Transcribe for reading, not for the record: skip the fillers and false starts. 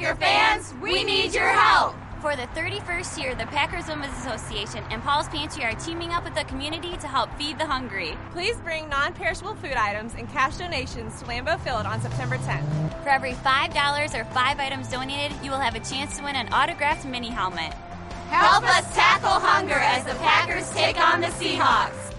Packer fans, we need your help! For the 31st year, the Packers Women's Association and Paul's Pantry are teaming up with the community to help feed the hungry. Please bring non-perishable food items and cash donations to Lambeau Field on September 10th. For every $5 or 5 items donated, you will have a chance to win an autographed mini helmet. Help us tackle hunger as the Packers take on the Seahawks.